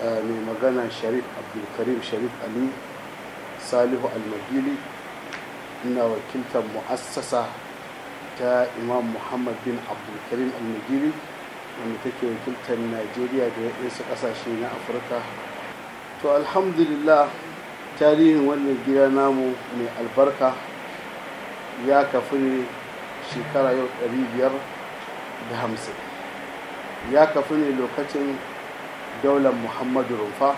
mai magana Sharif Abdulkarim Sharif Ali Salihu Almagili. Ina wakiltar mu'assasa ta Imam Muhammad bin Abdulkarim Almagili wanda take wakiltar Najeriya da waɗansu ƙasashe na Afirka. To alhamdulillah, tarihin wannan gida namu mai albarka ya kafu ne shekara yau 550. Ya kafu ne lokacin daular Muhammadu Rumfa,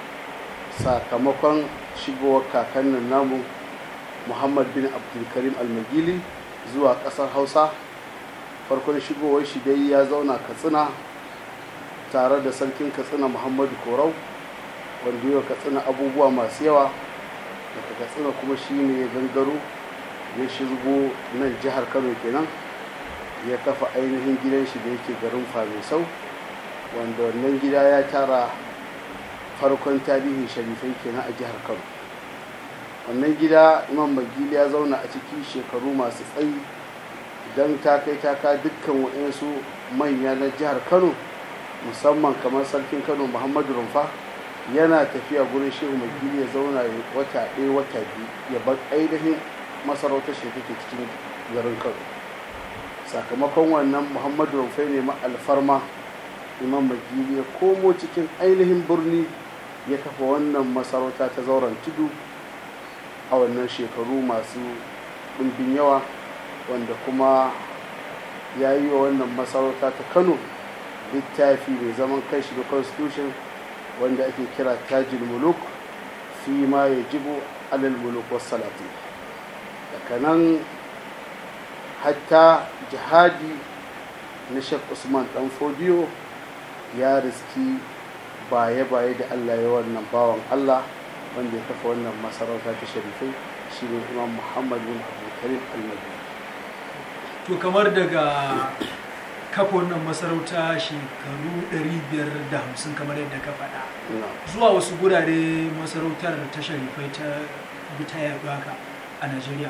sakamakon shigowar kakannin namu Muhammad bin Abdulkarim Almagili zuwa ƙasar Hausa. Farkon shigowar shi dai ya zauna Katsina tare da sarkin Katsina Muhammadu Korau, wanda yau Katsina abubuwa masu yawa. Daga Katsina kuma shi ne ya gangaro ya shirgo nan jihar Kano kenan, ya kafa ainihin gidan shi da yake garin Famisau, wanda wannan gida ya tara farkon tarihin sharifai kenan a jihar Kano. Wannan gida Imam Magili ya zauna a ciki shekaru masu tsayi, don ta kai taka dukkan waɗansu manya na jihar Kano, musamman kamar sarkin Kano Muhammadu Rumfa, yana tafiya gurin Shehu Magili ya zauna wata ɗaya wata biyu ya bar ainihin masarautar shi take cikin garin Kano. Sakamakon wannan Muhammadu Rumfa ne ma alfarma Imam Magili ya komo cikin ainihin birni ya kafa wannan masarauta ta Zauren Tudu a wannan shekaru masu ɗumbin yawa, wanda kuma ya yi wa wannan masarauta ta Kano littafi mai zaman kai shi da constitution wanda ake kira Tajul Muluk fi ma yajibu alal muluk was salati. Daga nan hatta jihadi na Sheikh Usman Dan Fodiyo ya riski baye-baye da Allah ya wannan bawan Allah wanda ya kafa wannan masarauta ta sharifai, shi ne Imam Muhammad bin Abdulkarim Almagili. To kamar daga kafa wannan masarauta shekaru 550 kamar yadda ka faɗa, zuwa wasu gurare masarautar ta sharifai ta bi ta yaɗu haka a Najeriya?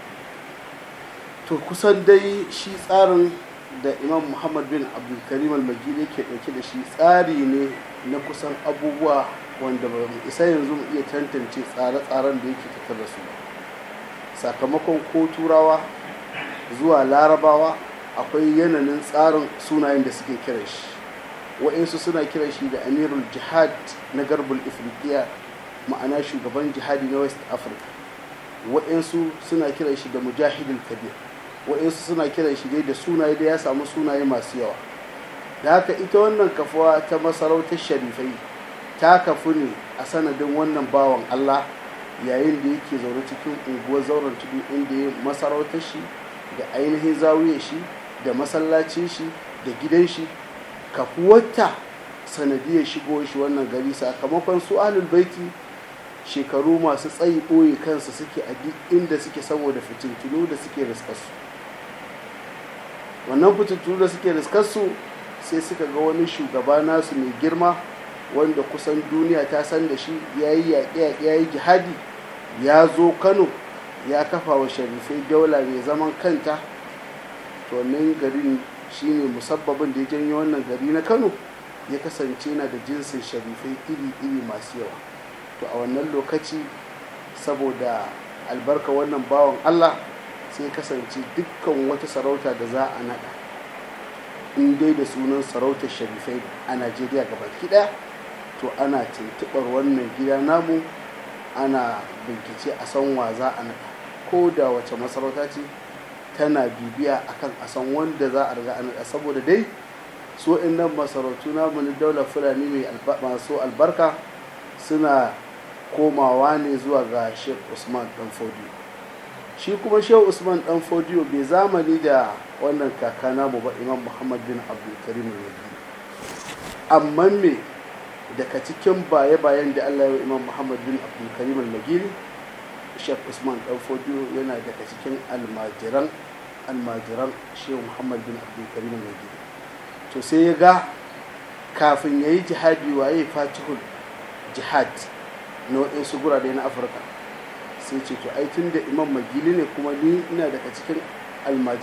To kusan dai shi tsarin da Imam Muhammad bin Abdulkarim Almagili ke ɗauke da shi tsari ne na kusan abubuwa wanda ba mu isa yanzu mu iya tantance tsare-tsaren da yake tattare da su. Sakamakon ko turawa zuwa larabawa akwai yanayin tsarin sunayen da suke kiran shi. Wa'insu suna kiran shi da Amirul Jihad na Garbul Ifriqiya, ma'ana shugaban jihadi na West Africa. Wa'insu suna kiran shi da Mujahidul Kabir. Wa'insu suna kiran shi dai da sunaye da ya samu sunaye masu yawa. Da haka ita wannan kafuwa ta masarautar sharifai ta kafu ne a sanadin wannan bawan Allah yayin da yake zaune cikin unguwar Zauren Tudu, inda ya masarautar shi da ainihin zawiyar shi da masallacin shi da gidan shi. Kafuwarta sanadiyar shigo shi wannan gari sakamakon su ahlul baiti shekaru masu tsayi ɓoye kansu suke a duk inda suke saboda fitintunu da suke riskarsu. Wannan fitintunu da suke riskarsu sai suka ga wani shugaba nasu mai girma wanda kusan duniya ta san da shi, ya yi yaƙe-yaƙe, ya yi jihadi, ya zo Kano ya kafa wa sharifai daula mai zaman kanta. To wannan garin shi ne musabbabin da ya janyo wannan gari na Kano ya kasance yana da jinsin sharifai iri-iri masu yawa. To a wannan lokaci saboda albarka wannan bawan Allah sai kasance dukkan wata sarauta da za a naɗa in dai da sunan sarautar sharifai a Najeriya gabaki ɗaya, to ana tuntuɓar wannan gida namu, ana bincike a san wa za a naɗa, ko da wace masarauta ce tana bibiya akan a san wanda za a riga a naɗa, saboda dai so nan masarautu namu na daular Fulani mai masu albarka suna komawa ne zuwa ga Sheikh Usman Dan Fodiyo. Shi kuma Sheikh Usman Dan Fodiyo bai zamani da wannan kaka namu ba, Imam Muhammad bin Abdulkarim Almagili. Amma me daga cikin baye-bayen da Allah ya yi Imam Muhammad bin Abdulkarim Almagili, Sheikh Usman Dan Fodiyo yana daga cikin almajiran Sheikh Muhammad bin Abdulkarim Almagili. To sai ya ga kafin ya yi jihadi waye fatihul jihad na waɗansu gurare na Afirka, sai ce to ai tun da Imam Magili ne kuma ni ina daga cikin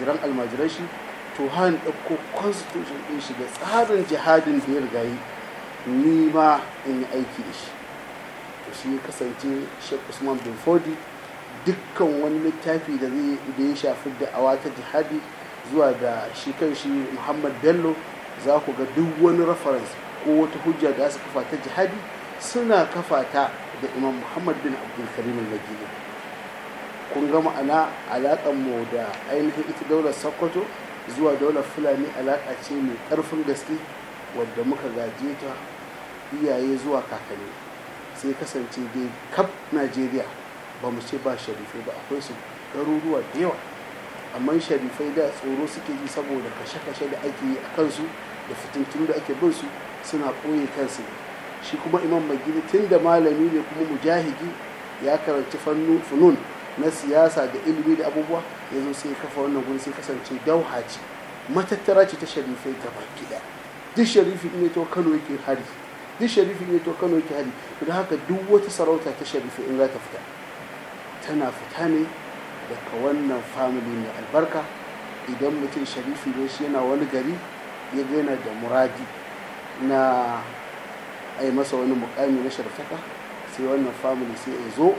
almajiran shi, to han ɗauko constitution ɗin shi da tsarin jihadin da ya riga yi ni ma in yi aiki da shi. To shi ya kasance Sheikh Usman bin Fodi dukkan wani littafi da ya shafi da'awa ta jihadi zuwa da shi kan shi Muhammad Bello, za ku ga duk wani reference ko wata hujja da su kafa ta jihadi suna kafa ta da Imam Muhammad bin Abdul Karim al-Magili. Kun ga ma'ana alaƙar mu da ainihin ita daular Sokoto zuwa daular Fulani alaƙa ce mai ƙarfin gaske wadda muka gaje ta iyaye zuwa kakanni. Sai kasance dai kaf Najeriya ba mu ce ba sharifai ba, akwai su garuruwa da yawa, amma sharifai da tsoro suke yi saboda kashe-kashe da ake yi a kansu da fitintunu da ake bin su, suna ɓoye kansu. Shi kuma Imam Magili tun da malami ne kuma mujahidi, ya karanci funun na siyasa da ilimi da abubuwa, ya zo sai kafa wannan guri, sai kasance dauha ce, matattara ce ta sharifai gaba ɗaya. Duk sharifi ne to Kano yake hari, duk sharifi ne to Kano yake hari. Don haka duk wata sarauta ta sharifi in za ta fita, tana fita ne daga wannan family mai albarka. Idan mutum sharifi ne shi yana wani gari ya gaina da muradi na ai masa wani mukami na sharfaka, sai wannan family sai ya zo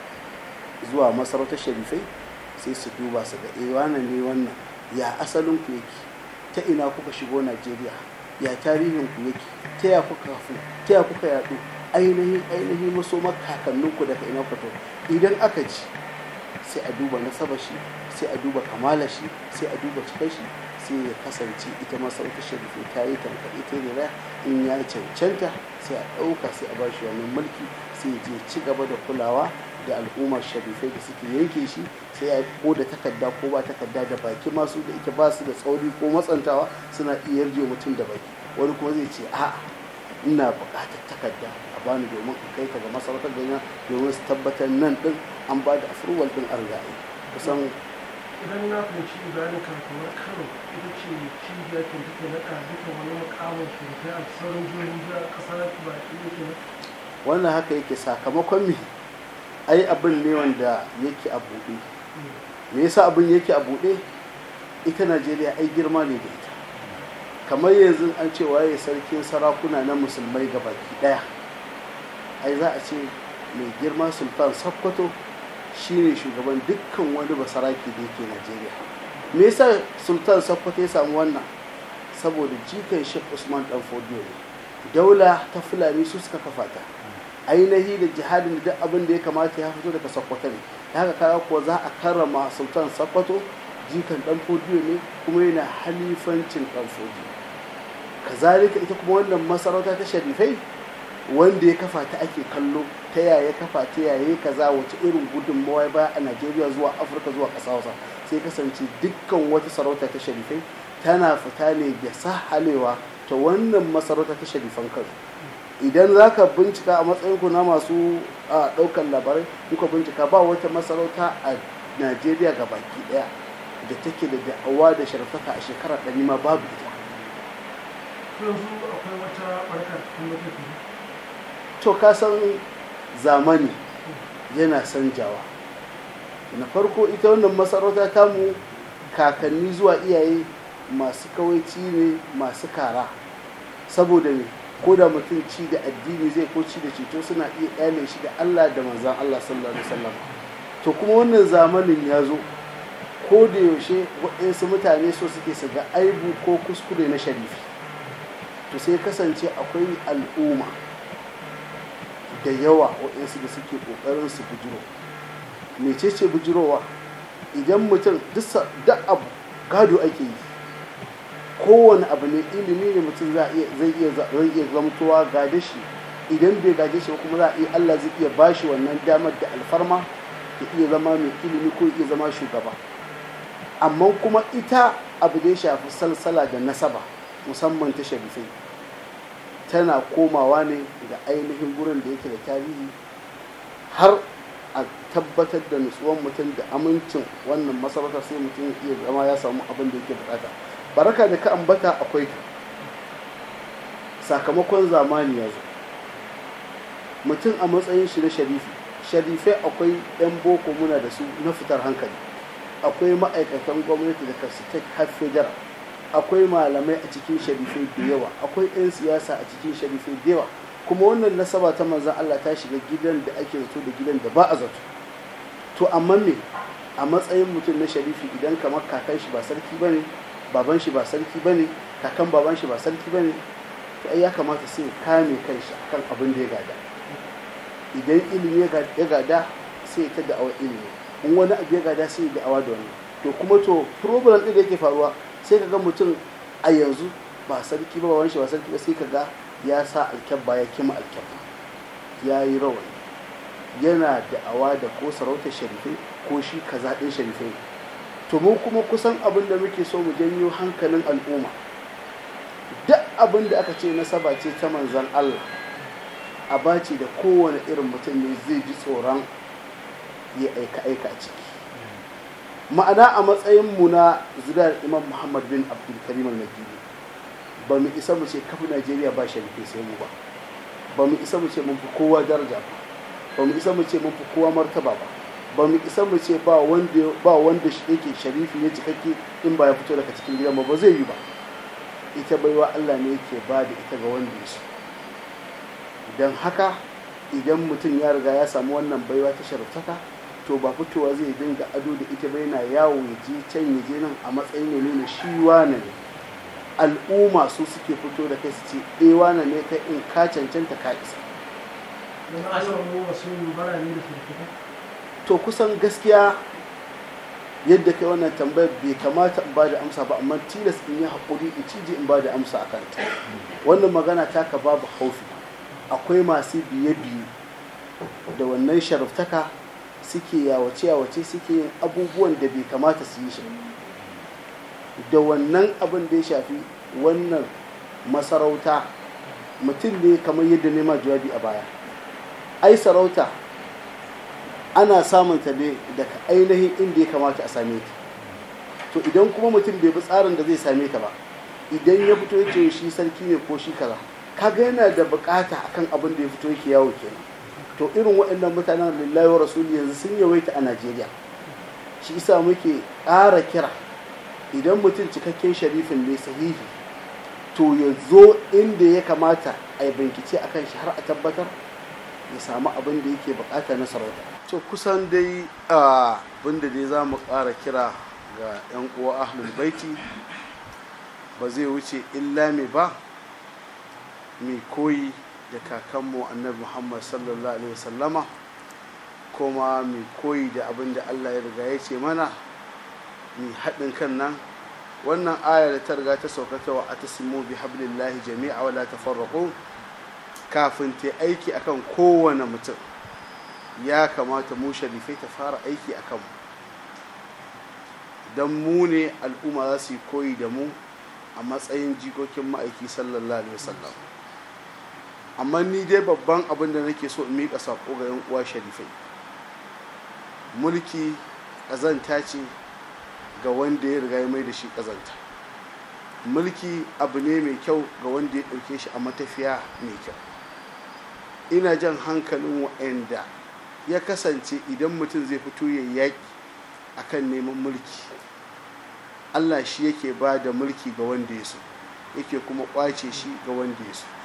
zuwa masarautar sharifai, sai su duba su ga wannan ne wannan ya asalin ku yake, ta ina kuka shigo Najeriya, ya tarihin ku yake, ta ya kuka kafu, ta ya kuka yaɗu, ainihin masomar kakanninku daga ina fito. Idan aka ji sai a duba nasabar shi, sai a duba kamalar shi, sai a duba cikar shi, sai ya kasance ita masarautar sharifi ta yi tankaɗe ta rera. In ya cancanta sai a ɗauka, sai a ba shi wannan mulki, sai ya je ci gaba da kulawa da al'ummar sharifai da suke yanke shi. Sai ya ko da takarda ko ba takarda da baki, masu da ita ba su da tsauri ko matsantawa suna iya yarje mutum da baki. Wani kuma zai ce a'a, ina buƙatar takarda a bani domin in kai ta ga masarautar ganya domin su tabbatar nan din an ba da afurwal din arga'i. Kusan idan na fahimci bayanin kamar Kano ita ce cibiya ke take naɗa duka wani mukamin shirkai a sauran jihohin ƙasa ba ke yake. wannan haka yake, sakamakon me ai abin ne wanda yake a buɗe. Me yasa abin yake a buɗe? Ita Najeriya ai girma ne da ita. Kamar yanzu an ce waye sarkin sarakuna na musulmai gabaki daya, ai za a ce mai girma Sultan Sokoto shine shugaban dukkan wani basaraki da yake Najeriya. Me yasa Sultan Sokoto ya samu wannan? Saboda jikan Sheikh Usman dan Fodio ne, daula ta Fulani su suka kafa ta, ainihi da jihadin da duk abin da ya kamata ya fito daga Sokoto ne. Da haka kaga kuwa za a karrama Sultan Sokoto, jikan dan Fodio ne kuma yana halifancin dan Fodio. Kazalika ita kuma wannan masarauta ta sharifai wanda ya kafa ta ake kallo, ta yaya kafa ta, yaya kaza, wace irin gudunmawa ba a Najeriya zuwa Afirka zuwa ƙasa Hausa. Sai kasance dukkan wata sarauta ta sharifai tana fita ne da sahalewa ta wannan masarauta ta sharifan Kano. Idan za ka bincika a matsayin ku na masu ɗaukar labarai, kuka bincika ba wata masarauta a Najeriya gabaki ɗaya da take da da'awa da sharafaka a shekara 100 ma babu ita. Yanzu akwai wata barka cikin wata. To ka san zamani yana sanjawa. Na farko ita wannan masarauta tamu kakanni zuwa iyaye masu kawaici ne, masu kara. Saboda ne ko da mutum ci da addini zai ko ci da ceto suna iya ƙyale shi da Allah da manzan Allah sallallahu alaihi wasallam. To kuma wannan zamanin ya zo, ko da yaushe waɗansu mutane so suke su ga aibu ko kuskure na sharifi. To sai kasance akwai al'umma da yawa waɗansu da suke ƙoƙarin su bujiro. Mecece bujirowa? Idan mutum duk abu gado ake yi, kowane abu ne ilimi ne mutum zai iya zamtowa gade shi. Idan bai gade shi kuma za a iya Allah zai iya bashi wannan damar da alfarma ya iya zama mai ilimi ko iya zama shugaba. Amma kuma ita abu da ya shafi salsala da nasaba musamman ta sharifai tana komawa ne ga ainihin gurin da yake da tarihi, har a tabbatar da nutsuwan mutum da amincin wannan masarautar, sai mutum iya zama ya samu abin da yake bukata. Baraka da ka ambata akwai ta, sakamakon zamani ya zo. Mutum a matsayin shi na sharifai akwai 'yan boko muna da su na fitar hankali, akwai ma'aikatan gwamnati daga state har federal, akwai malamai a cikin sharifai da yawa, akwai 'yan siyasa a cikin sharifai da yawa, kuma wannan nasaba ta manzan Allah ta shiga gidan da ake zato da gidan da ba a zato. To amma me a matsayin mutum na sharifi idan kamar kakan shi ba sarki bane, baban shi ba sarki bane, kakan baban shi ba sarki bane, to ai ya kamata sai kame kanshi akan abin da ya gada. Idan ilimi ya gada sai ta da'awa ilimi, in wani abu ya gada sai ya da'awa da wani. To kuma to problem ɗin da yake faruwa sai ka ga mutum a yanzu ba sarki ba, baban shi ba sarki ba, sai ka ga ya sa alkyabba ya kima alkyabba, ya yi rawani, yana da'awa da ko sarautar sharifai ko shi kaza ɗin sharifai. To mu kuma kusan abin da muke so mu janyo hankalin al'umma, duk abin da aka ce nasaba ce ta manzan Allah, a bace da kowane irin mutum ne zai ji tsoron ya aika a ciki. Ma'ana a matsayin mu na zuriyar Imam Muhammad bin Abdul Karim al-Nagiri, ba mu isa mu ce kafin Najeriya ba sharifai sai mu ba, ba mu isa mu ce mun fi kowa daraja ba, ba mu isa mu ce mun fi kowa martaba ba, ba mu isa mu ce ba wanda shi yake sharifi ne cikakke in ba ya fito daga cikin gidan ba zai yi ba. Ita baiwa Allah ne yake ba da ita ga wanda ya so. Don haka idan mutum ya riga ya samu wannan baiwa ta sharaftaka, to ba fitowa zai dinga ado da ita ba yana yawo ya je can ya je nan a matsayin ya nuna shi wane ne. Al'umma su suke fito da kai su ce wane ne kai, in ka cancanta ka isa. To kusan gaskiya yadda kai wannan tambayar bai kamata in ba da amsa ba, amma tilas in yi haƙuri in cije in ba da amsa a kanta. Wannan magana taka babu haufi, akwai masu biye-biye da wannan sharaftaka suke yawace suke yin abubuwan da bai kamata su yi shi da wannan abin da ya shafi wannan masarauta. Mutum ne kamar yadda nema jawabi a baya, ai sarauta ana samunta ne daga ainihin inda ya kamata a same ta. To idan kuma mutum bai bi tsarin da zai same ta ba, idan ya fito ya ce shi sarki ne ko shi kaza, kaga yana da bukata akan abin da ya fito yake yawo kenan. To irin waɗannan mutanen lillahi wa rasuli yanzu sun yawaita a Najeriya. Shi isa muke ƙara kira, idan mutum cikakken sharifin ne sahihi, to ya zo inda ya kamata a yi bincike akan shi har a tabbatar ya samu abin da yake bukata na sarauta. To kusan dai abin da dai za mu ƙara kira ga 'yan uwa ahlul baiti ba zai wuce illa mai ba mai koyi da kakanmu annabi Muhammad sallallahu alaihi wasallama, kuma mai koyi da abin da Allah ya riga ya ce mana, mai haɗin kan nan. Wannan aya da ta riga ta saukata wa atasimu bi hablillahi jami'a wa la tafarraqu, kafin ta aiki akan kowane mutum ya kamata mu sharifai ta fara aiki akan mu, dan mu ne al'umma za su yi koyi da mu a matsayin jikokin ma'aiki sallallahu alaihi wasallam. Amma ni dai babban abin da nake so in miƙa sako ga 'yan uwa sharifai, mulki ƙazanta ce ga wanda ya riga ya mai da shi ƙazanta. Mulki abu ne mai kyau ga wanda ya ɗauke shi a matafiya mai kyau. Ina jan hankalin waɗanda ya kasance idan mutum zai fito ya yaƙi akan neman mulki, Allah shi yake ba da mulki ga wanda ya so, yake kuma ƙwace shi ga wanda ya so.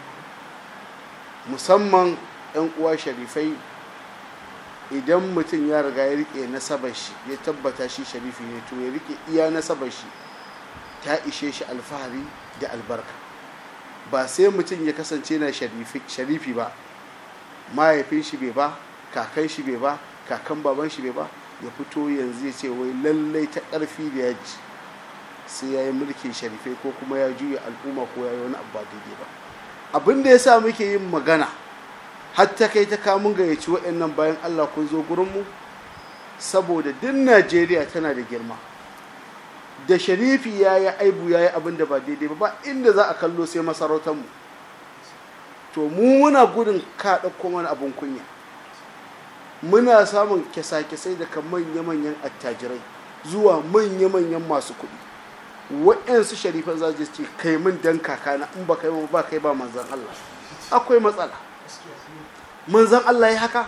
Musamman 'yan uwa sharifai, idan mutum ya riga ya rike nasabar shi, ya tabbata shi sharifi ne, to ya rike iya nasabar shi ta ishe shi alfahari da albarka. Ba sai mutum ya kasance na sharifi ba, mahaifin shi bai ba, kakan shi bai ba, kakan baban shi bai ba, ya fito yanzu ya ce wai lallai ta ƙarfi da yaji sai ya yi mulkin sharifai ko kuma ya juya al'umma ko ya yi wani abu ba daidai ba. Abin da ya sa muke yin magana hatta kai ta kamun gayyaci waɗannan bayan Allah kun zo gurinmu, saboda duk Najeriya tana da girma. Da sharifi ya yi aibu ya yi abin da ba daidai ba inda za a kallo sai masarautarmu. To mu muna gudun ka ɗauko mana abin kunya. Muna samun kyasa-kyasai daga manya-manyan attajirai zuwa manya-manyan masu kuɗi. Waɗansu sharifan za su ce kai min dan kakana, in ba kai ba kai ba manzan Allah. Akwai matsala. Manzan Allah ya haka?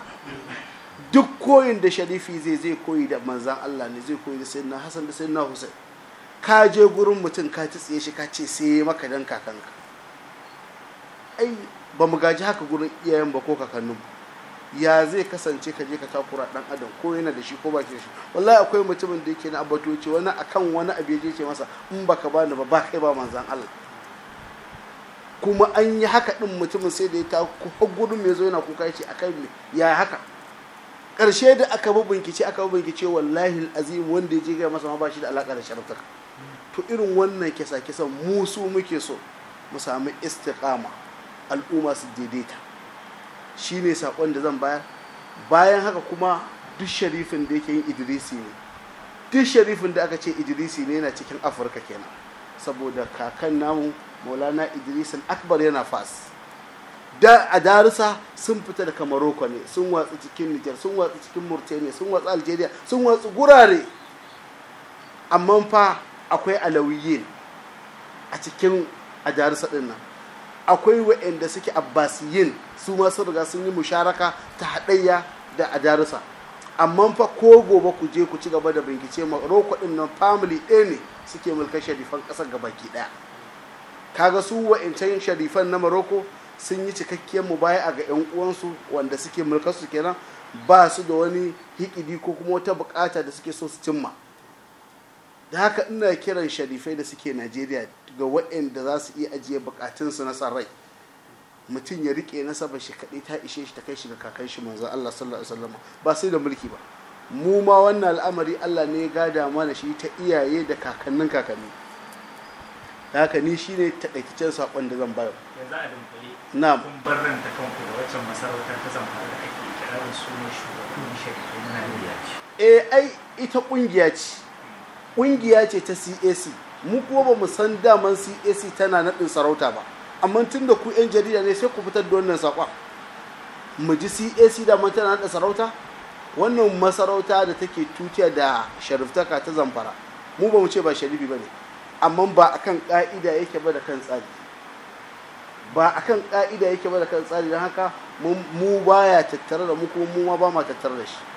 Duk koyin da sharifi zai koyi da manzan Allah ne, zai koyi da sayyidina Hassan da sayyidina Hussein. ka je gurin mutum ka tsiye shi ka ce sai maka dan kakanka. Ai ba mu gaji haka gurin iyayen ba ko kakannin, ya zai kasance ka je ka takura dan adam ko yana da shi ko ba ke da shi. Wallahi akwai mutumin da yake na abatoci wani akan wani abu ya je ce masa in baka bani ba kai ba manzan Allah. Kuma an yi haka din mutumin sai da ya ta gurin mai zo yana kuka ya ce akan me ya haka. Ƙarshe da aka bi bincike wallahi azim wanda ya je ga masa ma ba shi da alaka da sharafta. To irin wannan kisa mu su muke so mu sami istiqama, al'umma su daidaita. Shine sakon da zan bayar. Bayan haka kuma duk sharifin da yake yin idrisi ne, duk sharifin da aka ce idrisi ne yana cikin Afirka kenan, saboda kakan namu Maulana Idris al-Akbar yana Fas. Da a Darisa sun fita daga Morocco ne, sun watsu cikin Niger, sun watsu cikin Mauritania, sun watsu Algeria, sun watsu gurare. Amma fa akwai alawiyin a cikin a Darisa din nan. Akwai waɗanda suke Abbasiyin, su ma sun riga sun yi musharaka ta haɗayya da a Darisa. Amma fa ko gobe ku je ku ci gaba da bincike, Morocco din nan family ɗaya ne suke mulkar sharifan ƙasar gabaki ɗaya. Kaga su wa'ancan sharifan na Morocco sun yi cikakkiyar mubaya ga 'yan uwansu wanda suke mulkar su kenan, ba su da wani hikidi ko kuma wata bukata da suke so su cimma. Da haka ina kiran sharifai da suke Najeriya ga waɗanda za su iya ajiye bukatunsu na san rai. Mutum ya rike nasaba shi kaɗai ta ishe shi ta kai shi ga kakan shi manzon Allah sallallahu alaihi wasallam, ba sai da mulki ba. Mu ma wannan al'amari Allah ne ya gada mana shi ta iyaye da kakanni. Da haka ni shine takaitaccen sakon da zan bayar. Yanzu a dunkule. Na'am. Kun barranta kanku da waccan masarauta ta Zamfara da ake kirarin sunan shugaban sharifai na Najeriya. Ai ita kungiya ce ta CAC. Mu kuma ba mu san daman CAC tana naɗin sarauta ba. Amma tun da ku 'yan jarida ne sai ku fitar da wannan sakon. Mu ji CAC daman tana naɗin sarauta? Wannan masarauta da take tutiya da shariftaka ta Zamfara. Mu ba mu ce ba sharifi ba ne. Amma ba akan ka'ida yake ba da kan tsari, don haka mu baya tattare da mu kuma mu ma ba ma tattare da shi.